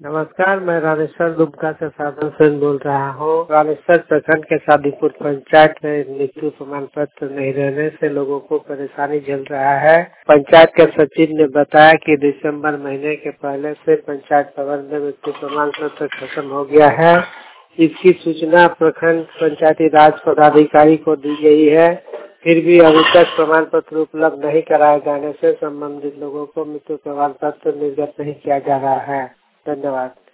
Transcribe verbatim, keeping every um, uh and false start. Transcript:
नमस्कार, मैं रामेश्वर दुमका से साधन सेन बोल रहा हूँ। रामेश्वर प्रखंड के शादीपुर पंचायत में मृत्यु प्रमाण पत्र नहीं रहने से लोगों को परेशानी झेल रहा है। पंचायत के सचिव ने बताया कि दिसंबर महीने के पहले से पंचायत भवन में मृत्यु प्रमाण पत्र खत्म हो गया है। इसकी सूचना प्रखंड पंचायती राज पदाधिकारी को दी गई है, फिर भी अभी तक प्रमाण पत्र उपलब्ध नहीं कराए जाने से संबंधित लोगों को मृत्यु प्रमाण पत्र निर्गत नहीं किया जा रहा है। धन्यवाद।